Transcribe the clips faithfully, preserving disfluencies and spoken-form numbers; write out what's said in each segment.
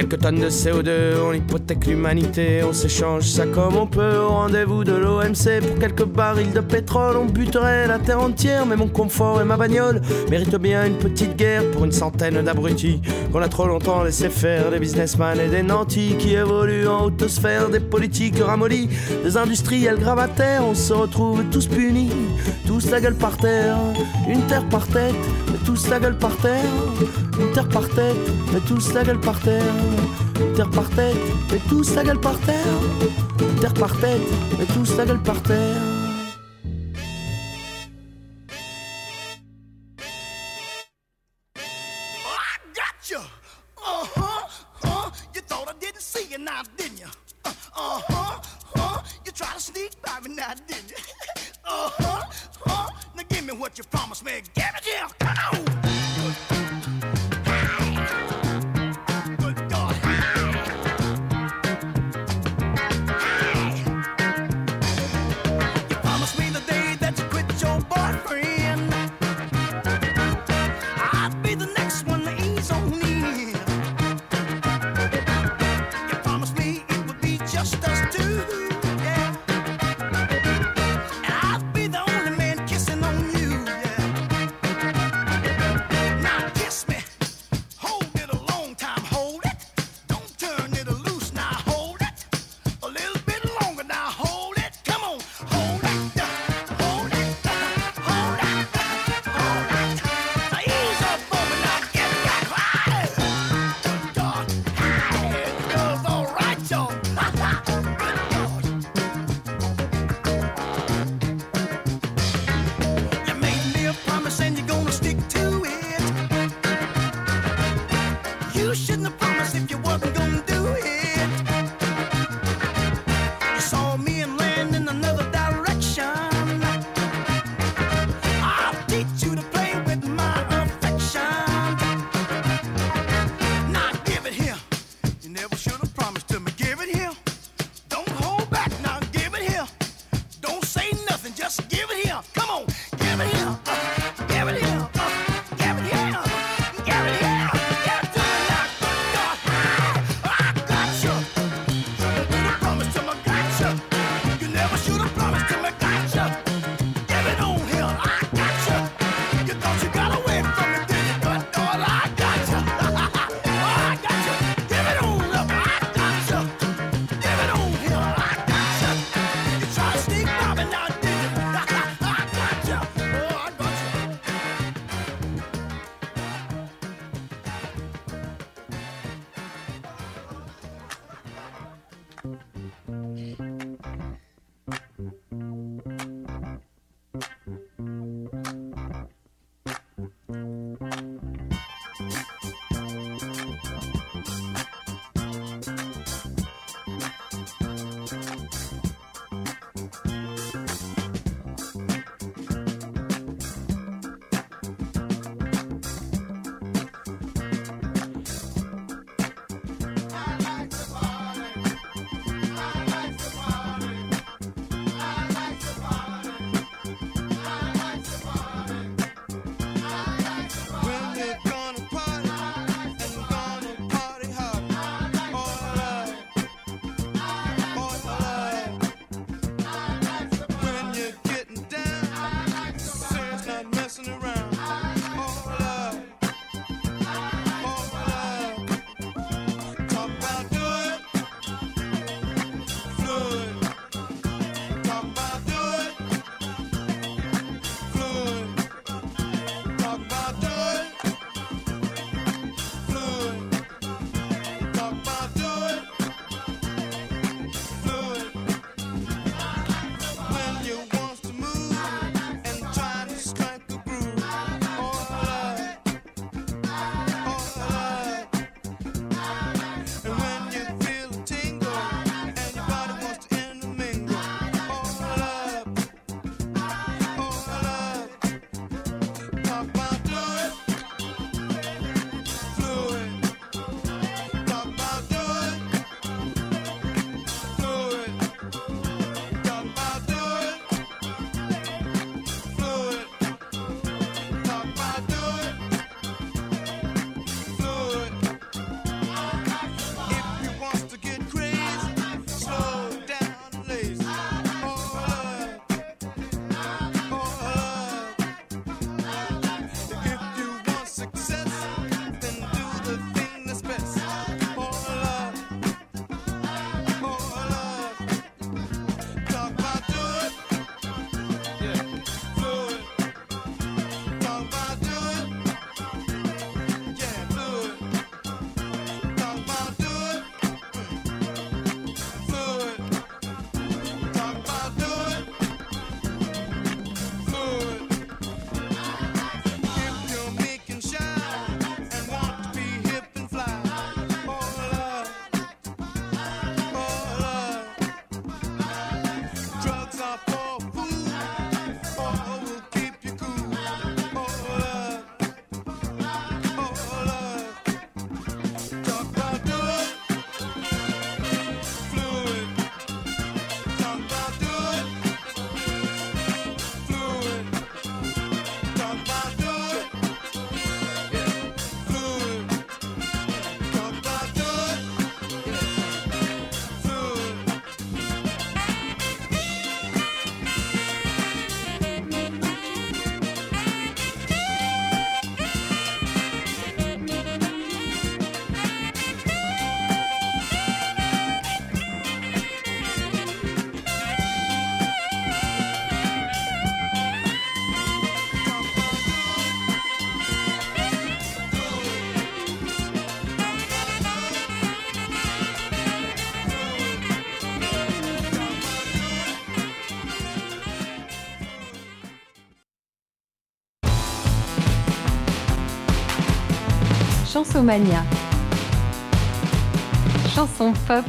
quelques tonnes de C O deux, on hypothèque l'humanité, on s'échange ça comme on peut au rendez-vous de l'O M C. Pour quelques barils de pétrole, on buterait la terre entière, mais mon confort et ma bagnole méritent bien une petite guerre pour une centaine d'abrutis qu'on a trop longtemps laissé faire, des businessmen et des nantis qui évoluent en haute sphère, des politiques ramollis, des industriels gravataires. On se retrouve tous punis, tous la gueule par terre, une terre par tête, mais tous la gueule par terre, une terre par tête, mais tous la gueule par terre, une terre par tête, mais tous la gueule par terre, une terre par tête, mais tous la gueule par terre. Chansomania. Chanson pop.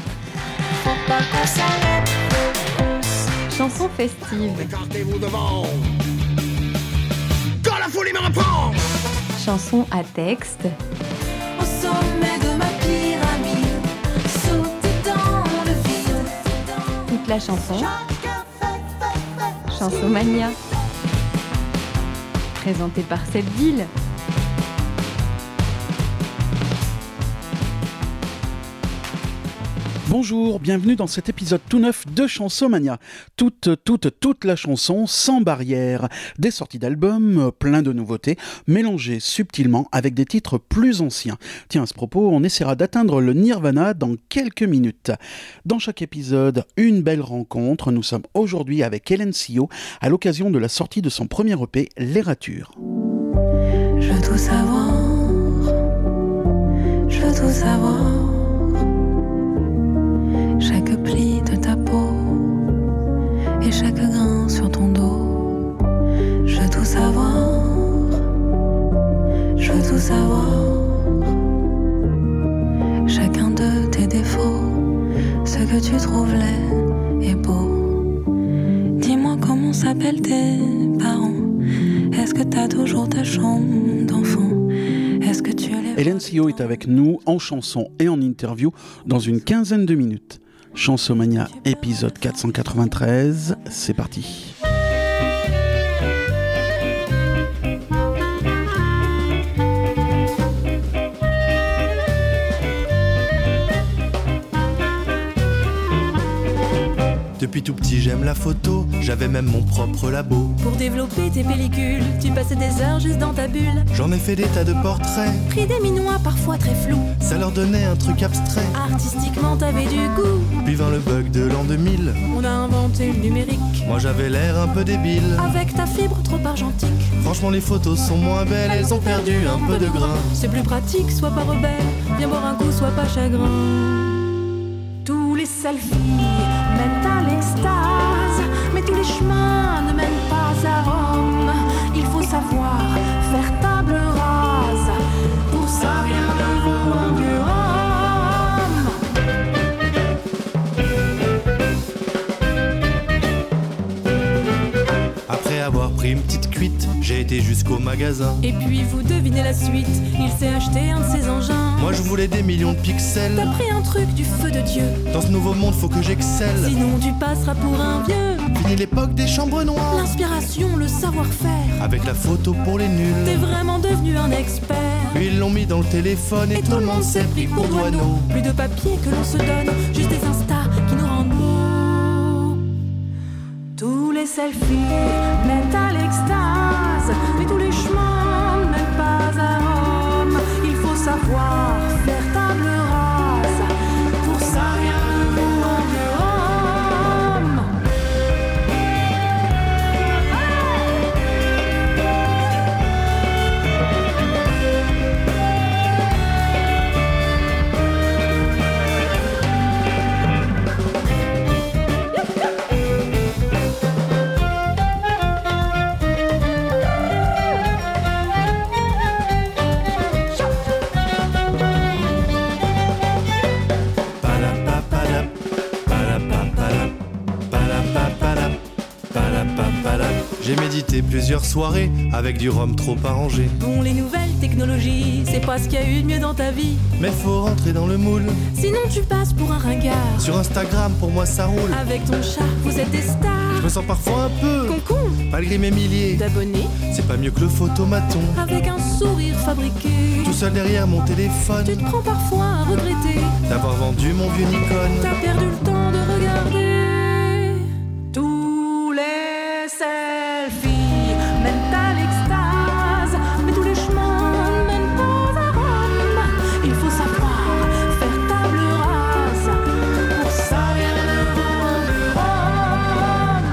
Chanson festive. Écartez-vous devant. Quand la folie me reprend. Chanson à texte. Au sommet de ma pyramide, sauter dans le vide. Toute la chanson. Chansomania. Présentée par cette ville. Bonjour, bienvenue dans cet épisode tout neuf de Chansomania. Toute, toute, toute la chanson, sans barrière. Des sorties d'albums, plein de nouveautés, mélangées subtilement avec des titres plus anciens. Tiens, à ce propos, on essaiera d'atteindre le Nirvana dans quelques minutes. Dans chaque épisode, une belle rencontre. Nous sommes aujourd'hui avec Hélène Sio à l'occasion de la sortie de son premier E P, Les Ratures. Je veux tout savoir, je veux tout savoir. Chaque pli de ta peau et chaque grain sur ton dos. Je veux tout savoir, je veux tout savoir. Chacun de tes défauts, ce que tu trouves laid et beau. Dis-moi comment s'appellent tes parents. Est-ce que t'as toujours ta chambre d'enfant? Est-ce que tu les... Hélène Sio est avec nous en chanson et en interview dans une quinzaine de minutes. Chansomania, épisode quatre cent quatre-vingt-treize, c'est parti. Depuis tout petit j'aime la photo, j'avais même mon propre labo. Pour développer tes pellicules, tu passais des heures juste dans ta bulle. J'en ai fait des tas de portraits, Pris des minois parfois très flous. ça leur donnait un truc abstrait. Artistiquement t'avais du goût. Puis vint le bug de l'an deux mille, On a inventé le numérique. moi j'avais l'air un peu débile. Avec ta fibre trop argentique. Franchement les photos sont moins belles, elles ont perdu un peu de grain. C'est plus pratique, sois pas rebelle. Viens boire un coup, sois pas chagrin. Tous les selfies mènent à l'extase, mais tous les chemins ne mènent pas à Rome. Il faut savoir faire table rase. Pour ça, rien ne vaut un vieux rhum. Après avoir pris une petite cuite, j'ai été jusqu'au magasin. Et puis vous devinez la suite, il s'est acheté un de ses engins. Moi je voulais des millions de pixels. T'as pris un truc du feu de Dieu, Dans ce nouveau monde faut que j'excelle. sinon tu passeras pour un vieux. Fini l'époque des chambres noires, L'inspiration, le savoir-faire, avec la photo pour les t'es nuls. vraiment devenu un expert. Puis ils l'ont mis dans le téléphone et, tout le monde s'est pris pour Doineau. Plus de papier que l'on se donne, juste des instas qui nous rendent beaux. Tous les selfies mènent à l'extase, mais tous les chemins ne mènent pas à Rome. Il faut savoir faire table rase, pour ça rien ne vaut un vieux rhum. Palapapalap, palapapalap, palapapalap, palapapalap. J'ai médité plusieurs soirées avec du rhum trop arrangé. Bon, les nouvelles technologies, c'est pas ce qu'il y a eu de mieux dans ta vie. Mais faut rentrer dans le moule. Sinon tu passes pour un ringard. Sur Instagram pour moi ça roule. Avec ton chat, vous êtes des stars. Je me sens parfois un peu, Concombre malgré mes milliers. d'abonnés, C'est pas mieux que le photomaton. avec un sourire fabriqué. Tout seul derrière mon téléphone, Tu te prends parfois à regretter. d'avoir vendu mon vieux Nikon. T'as perdu le temps de regarder. Tous les selfies mènent à l'extase, mais tous les chemins ne mènent pas à Rome. Il faut savoir faire table rase, pour ça rien ne vaut un vieux rhum.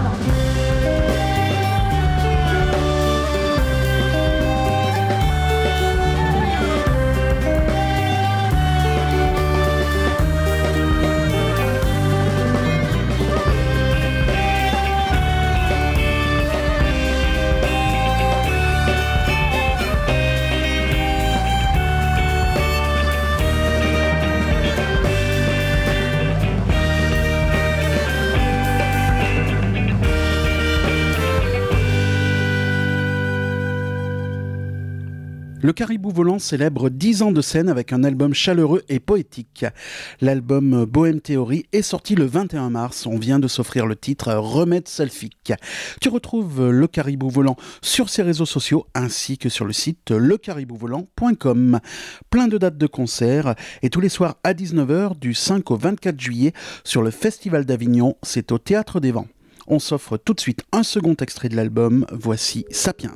Le Caribou Volant célèbre dix ans de scène avec un album chaleureux et poétique. L'album Bohème Théorie est sorti le vingt et un mars. On vient de s'offrir le titre Remède Selfique. Tu retrouves Le Caribou Volant sur ses réseaux sociaux ainsi que sur le site le caribou volant point com. Plein de dates de concerts et tous les soirs à dix-neuf heures du cinq au vingt-quatre juillet sur le Festival d'Avignon. C'est au Théâtre des Vents. On s'offre tout de suite un second extrait de l'album. Voici Sapiens.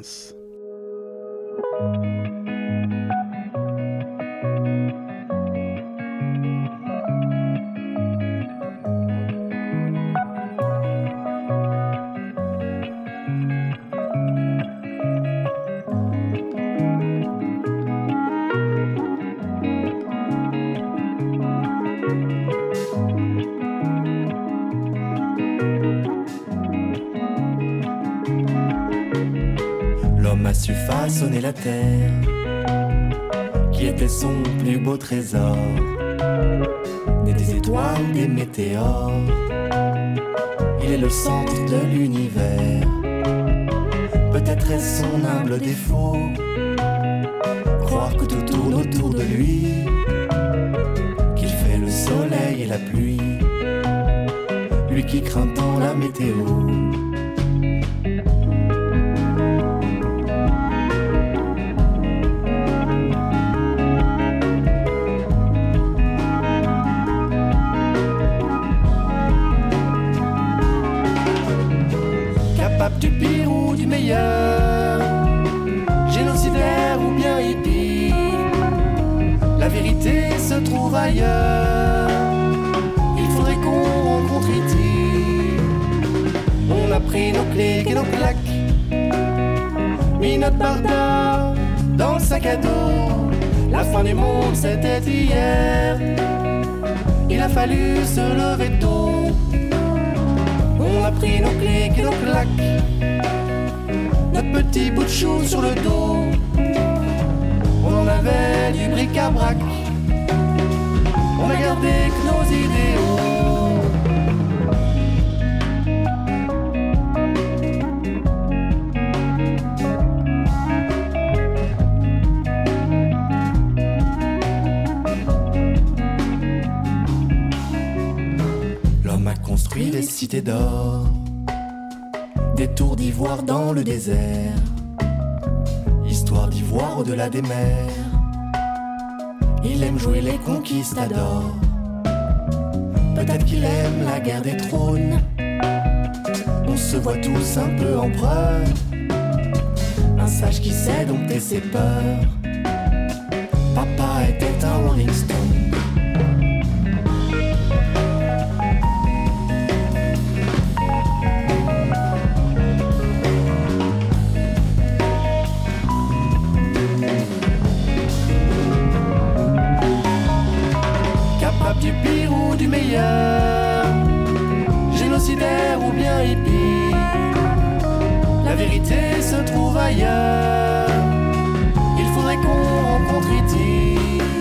L'homme a su façonner la terre, qui était son plus beau trésor, né des étoiles, des météores. Il est le centre de l'univers. Peut-être est-ce son humble défaut, croire que tout tourne autour de lui, qu'il fait le soleil et la pluie, lui qui craint tant la météo. Du pire ou du meilleur, génocidaire ou bien hippie, la vérité se trouve ailleurs. Il faudrait qu'on rencontre Iti. On a pris nos clics et nos claques, mis notre barda dans le sac à dos. La fin du monde c'était hier, il a fallu se lever tôt. On a pris nos clics et nos claques, notre petit bout de chou sur le dos. On en avait du bric-à-brac, on a gardé que nos idéaux. L'homme a construit des cités d'or, des tours d'ivoire dans le désert, histoire d'ivoire au-delà des mers. Il aime jouer les conquistadors, peut-être qu'il aime la guerre des trônes. On se voit tous un peu empereurs, un sage qui sait dompter ses peurs. Papa était un Rolling Stone. Du pire ou du meilleur, génocidaire ou bien hippie, la vérité se trouve ailleurs. Il faudrait qu'on rencontre Iti.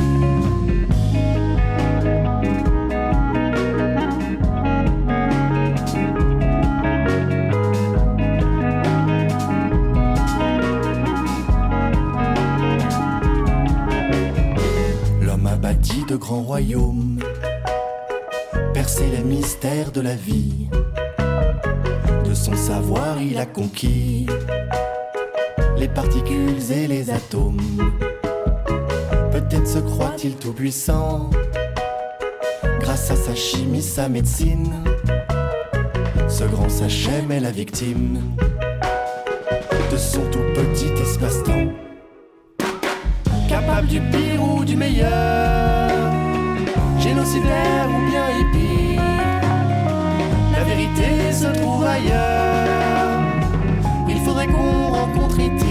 L'homme a bâti de grands royaumes, percer les mystères de la vie. De son savoir il a conquis les particules et les atomes. Peut-être se croit-il tout puissant, grâce à sa chimie, sa médecine. Ce grand sachem est la victime de son tout petit espace-temps. Capable du pire ou du meilleur, génocidaire ou bien hippie, la vérité se trouve ailleurs. Il faudrait qu'on rencontre Iti.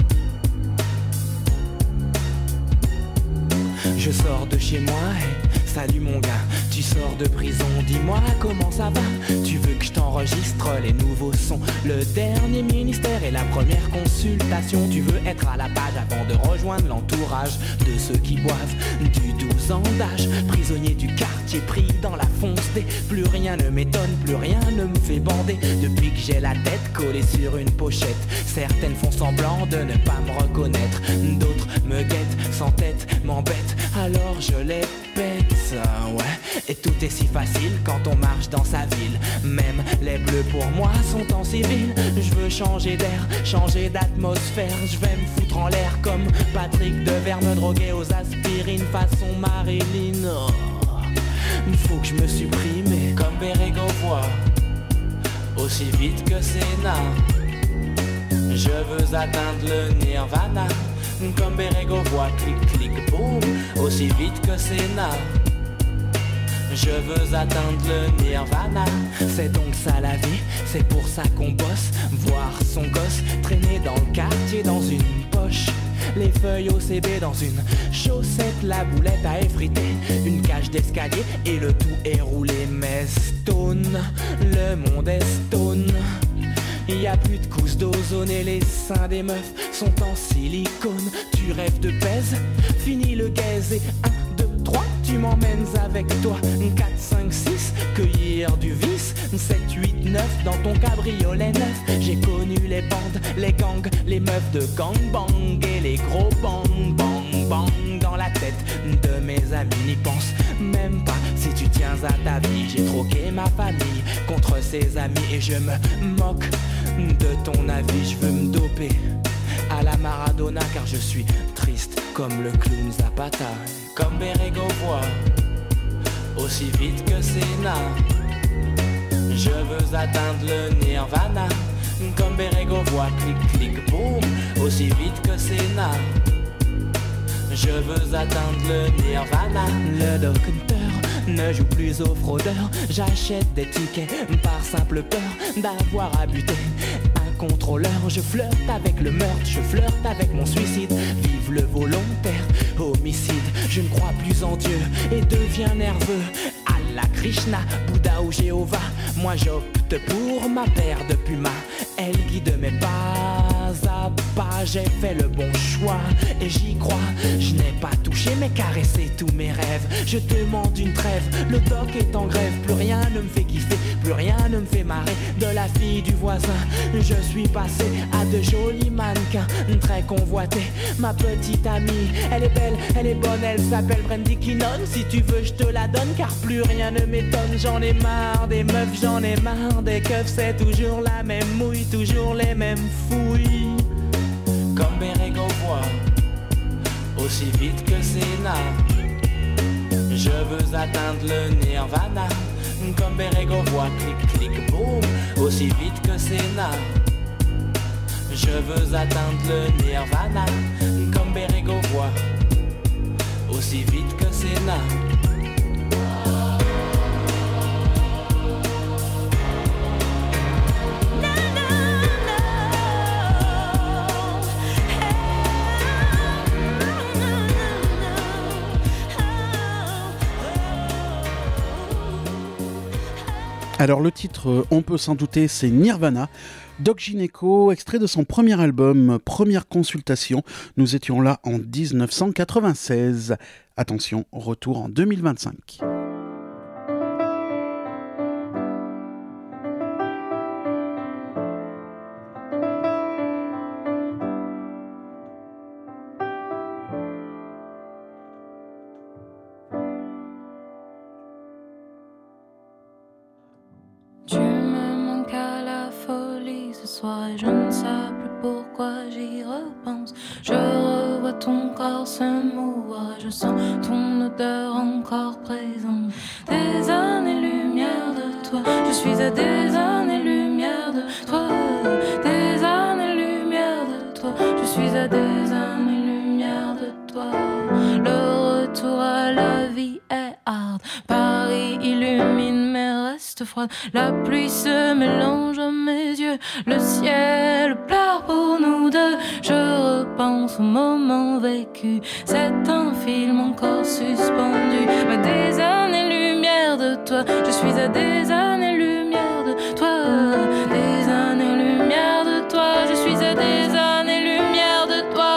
Je sors de chez moi et Salut mon gars, tu sors de prison, dis-moi comment ça va. Tu veux que je t'enregistre les nouveaux sons, le dernier ministère et la première consultation. Tu veux être à la page avant de rejoindre l'entourage de ceux qui boivent du douze ans d'âge. Prisonnier du quartier pris dans la fonce des. Plus rien ne m'étonne, plus rien ne me fait bander. Depuis que j'ai la tête collée sur une pochette, certaines font semblant de ne pas me reconnaître, d'autres me guettent, sans tête, m'embêtent, alors je les pète, ouais. Et tout est si facile quand on marche dans sa ville. Même les bleus pour moi sont en civil. Je veux changer d'air, changer d'atmosphère. Je vais me foutre en l'air comme Patrick Devers, me droguer aux aspirines façon Marilyn. Oh, faut que je me supprime comme Bérégovoy, aussi vite que Sénat. Je veux atteindre le nirvana comme Bérégovoy, clic clic boum, aussi vite que Sénat. Je veux atteindre le nirvana. C'est donc ça la vie, c'est pour ça qu'on bosse. Voir son gosse traîner dans le quartier dans une poche, les feuilles O C D dans une chaussette, la boulette à effriter, une cage d'escalier et le tout est roulé. Mais stone, le monde est stone. Il y a plus de couches d'ozone et les seins des meufs sont en silicone. Tu rêves de pèse, fini le gaze et un, deux, trois, tu m'emmènes avec toi. quatre, cinq, six, cueillir du vice. sept, huit, neuf, dans ton cabriolet neuf. J'ai connu les bandes, les gangs, les meufs de gangbang et les gros bang bang bang dans la tête de mes amis. N'y pense même pas si tu tiens à ta vie. J'ai troqué ma famille contre ses amis et je me moque de ton avis. Je veux me doper à la Maradona car je suis triste comme le clown Zapata, comme Bérégovoy, aussi vite que Sénat. Je veux atteindre le nirvana comme Bérégovoy, clic clic boum, aussi vite que Sénat. Je veux atteindre le nirvana. Le docteur ne joue plus aux fraudeurs. J'achète des tickets par simple peur d'avoir à buter un contrôleur. Je flirte avec le meurtre, je flirte avec mon suicide. Vive le volontaire homicide. Je ne crois plus en Dieu et deviens nerveux. Allah, Krishna, Bouddha ou Jéhovah, moi j'opte pour ma paire de Puma. Elle guide mes pas à pas, j'ai fait le bon choix et j'y crois. Je n'ai pas touché mais caressé tous mes rêves. Je demande une trêve, le doc est en grève. Plus rien ne me fait kiffer, plus rien ne me fait marrer. De la fille du voisin, je suis passé à de jolis mannequins très convoités. Ma petite amie, elle est belle, elle est bonne, elle s'appelle Brandy Kinnon. Si tu veux je te la donne car plus rien ne m'étonne. J'en ai marre des meufs, j'en ai marre des keufs. C'est toujours la même mouille, toujours les mêmes fouilles. Comme Bérégovoy, aussi vite que Sénat. Je veux atteindre le nirvana comme Bérégovoy, clic clic boum, aussi vite que Sénat. Je veux atteindre le nirvana comme Bérégovoy, aussi vite que Sénat. Alors le titre, on peut s'en douter, c'est Nirvana. Doc Gineco, extrait de son premier album, Première Consultation. Nous étions là en dix-neuf cent quatre-vingt-seize. Attention, retour en deux mille vingt-cinq. Tu me manques à la folie ce soir et je ne sais plus pourquoi j'y repense. Je revois ton corps se mouvoir, je sens ton odeur encore présente. Des années-lumière de toi, je suis à des années-lumière de toi. Des années-lumière de toi, je suis à des années-lumière de toi. Le retour à la vie est hard, Paris illumine mes restes froides. La pluie se mélange à mes yeux, le ciel pleure pour nous deux. Je repense au moment vécu, c'est un film encore suspendu. Mais des années-lumière de toi, je suis à des années-lumière de toi. Des années-lumière de toi, je suis à des années-lumière de toi.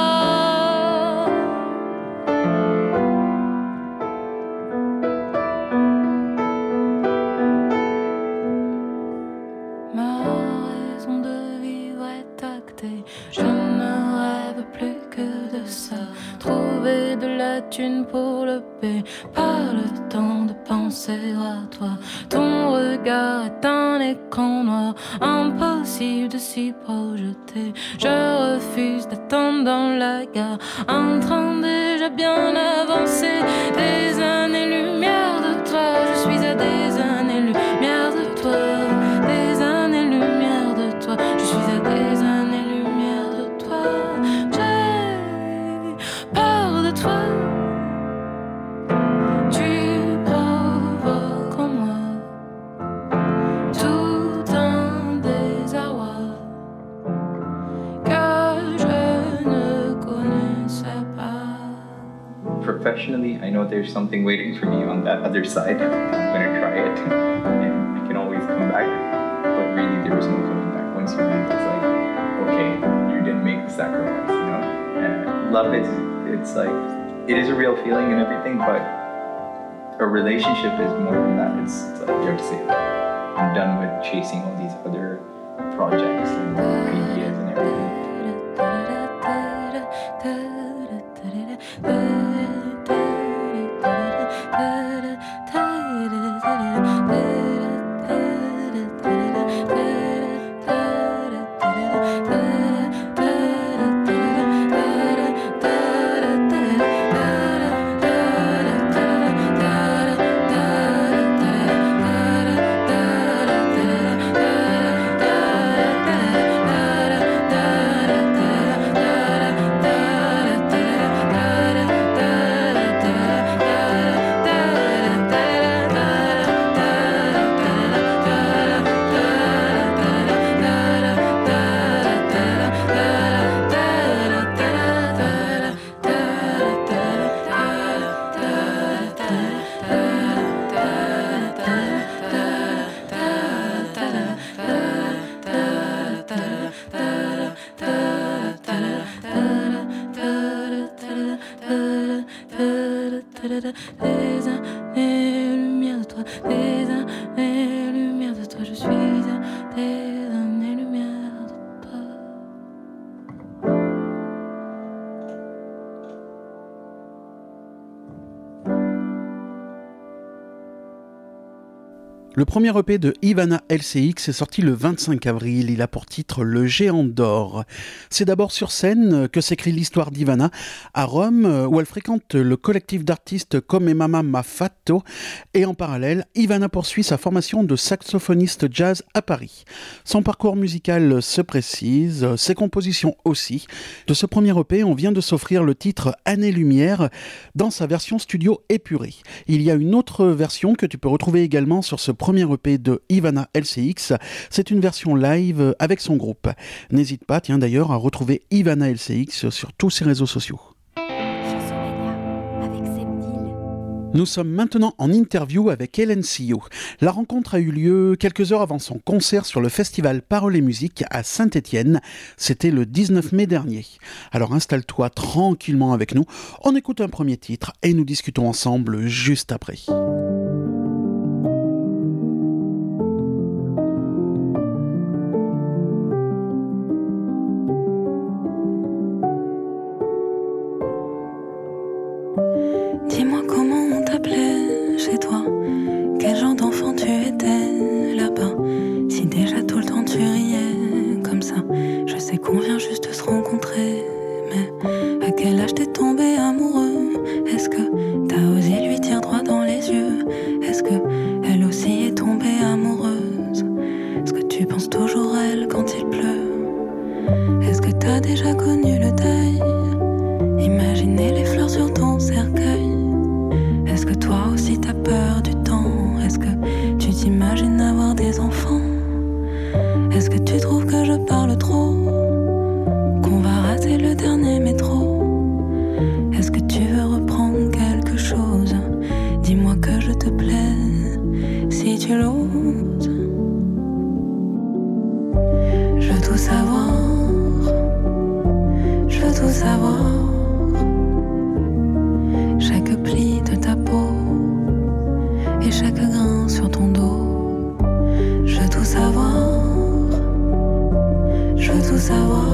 Ma raison de vivre est actée, je ne rêve plus que de ça. Trouver de la thune pour le paix, pas le temps de penser à toi. Ton regard est un écran noir, impossible de s'y projeter. Je refuse d'attendre dans la gare, un train déjà bien avancé. Des années-lumière de toi, je suis à des années-lumière de toi. Des années-lumière de toi, je suis à des années-lumière de toi. J'ai peur de toi. Tu provoques en moi tout un désarroi que je ne connaissais pas. Professionally, I know there's something waiting for me on that other side. I'm gonna try it, and I can always come back. But really, there was no coming back. Once you leave, it's like, okay, you didn't make the sacrifice, you know. And love is, it's like, it is a real feeling and everything, but a relationship is more than that. It's, it's like you have to say that I'm done with chasing all these other projects and ideas and everything. Des années-lumière de toi, des années-lumière de toi, je suis à des années-lumière de toi. Le premier E P de Ivana L C X est sorti le vingt-cinq avril. Il a pour titre Le Géant d'Or. C'est d'abord sur scène que s'écrit l'histoire d'Ivana à Rome, où elle fréquente le collectif d'artistes Come Mama Ma Fatto. Et en parallèle, Ivana poursuit sa formation de saxophoniste jazz à Paris. Son parcours musical se précise, ses compositions aussi. De ce premier E P, on vient de s'offrir le titre Années-Lumière dans sa version studio épurée. Il y a une autre version que tu peux retrouver également sur ce premier E P de Ivana L C X. C'est une version live avec son groupe. N'hésite pas, tiens d'ailleurs, à retrouver Ivana L C X sur tous ses réseaux sociaux. Nous sommes maintenant en interview avec Hélène Sillot. La rencontre a eu lieu quelques heures avant son concert sur le festival Paroles et Musique à Saint-Étienne. C'était le dix-neuf mai dernier. Alors installe-toi tranquillement avec nous. On écoute un premier titre et nous discutons ensemble juste après. Dis-moi comment on t'appelait chez toi, quel genre d'enfant tu étais là-bas. Si déjà tout le temps tu riais comme ça, je sais qu'on vient juste de se rencontrer. Mais à quel âge t'es tombé amoureux? Est-ce que t'as osé lui dire droit dans les yeux? Est-ce que elle aussi est tombée amoureuse? Est-ce que tu penses toujours à elle quand il pleut? Est-ce que t'as déjà connu le deuil? Imaginez les fleurs sur ton cercueil. Est-ce que toi aussi t'as peur du temps? Est-ce que tu t'imagines avoir des enfants? Est-ce que tu trouves que je parle trop? tout savoir, je veux tout savoir. Chaque pli de ta peau et chaque grain sur ton dos. Je veux tout savoir, je veux tout savoir.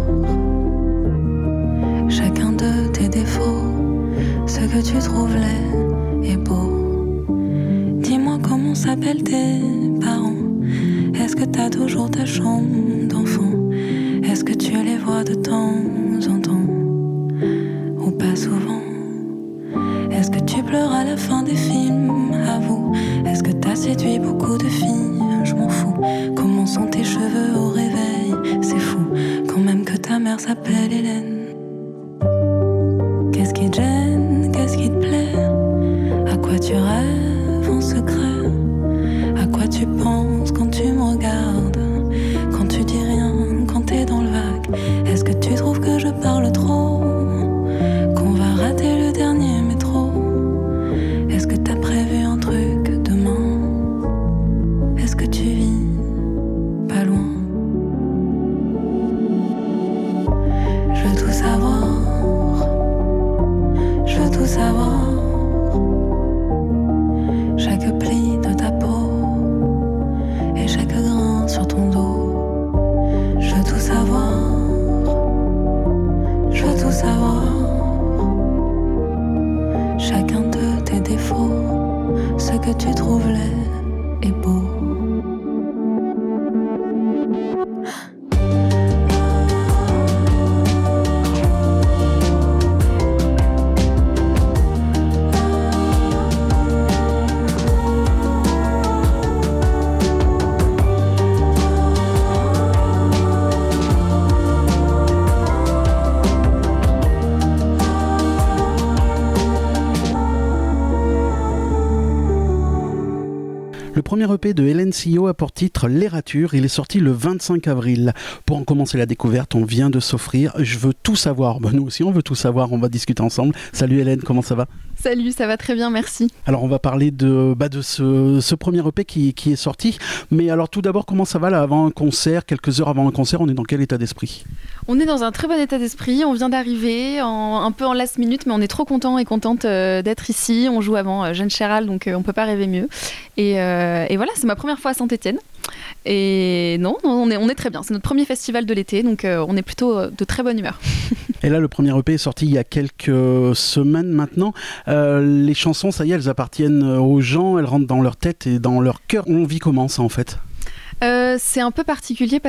Chacun de tes défauts, ce que tu trouves laid et beau. Dis-moi comment s'appellent tes parents. Est-ce que t'as toujours ta chambre d'enfant? Est-ce que tu les vois de temps en temps ou pas souvent? Est-ce que tu pleures à la fin des films? Avoue. Est-ce que t'as séduit beaucoup de filles? Je m'en fous. Comment sont tes cheveux au réveil? C'est fou, quand même que ta mère s'appelle Hélène. Qu'est-ce qui te gêne? Qu'est-ce qui te plaît? À quoi tu rêves en secret? À quoi tu penses quand tu me regardes? Quand tu dis rien, quand t'es dans le vague. Est-ce que tu trouves que je parle trop? Qu'on va rater le dernier métro? Est-ce que t'as prévu un truc demain? Est-ce que tu vis pas loin? Je veux tout savoir, je veux tout savoir. Chaque pli de ta peau et chaque grain sur ton dos. Je veux tout savoir, je veux tout savoir. Chacun de tes défauts, ce que tu trouves laid et beau. Le premier E P de Hélène Sillot a pour titre Les Ratures. Il est sorti le vingt-cinq avril. Pour en commencer la découverte, on vient de s'offrir Je veux tout savoir. Ben, nous aussi, on veut tout savoir. On va discuter ensemble. Salut Hélène, comment ça va? Salut, ça va très bien, merci. Alors, on va parler de, bah, de ce, ce premier E P qui, qui est sorti. Mais alors, tout d'abord, comment ça va là, avant un concert, quelques heures avant un concert? On est dans quel état d'esprit? On est dans un très bon état d'esprit. On vient d'arriver, en, un peu en last minute, mais on est trop content et contente euh, d'être ici. On joue avant euh, Jeanne Chéral, donc euh, on peut pas rêver mieux. Et, euh, et voilà, c'est ma première fois à Saint-Étienne. Et non, on est, on est très bien. C'est notre premier festival de l'été, donc euh, on est plutôt euh, de très bonne humeur. Et là, le premier E P est sorti il y a quelques semaines maintenant. Euh, les chansons, ça y est, elles appartiennent aux gens, elles rentrent dans leur tête et dans leur cœur. On vit comment ça en fait? Euh, c'est un peu particulier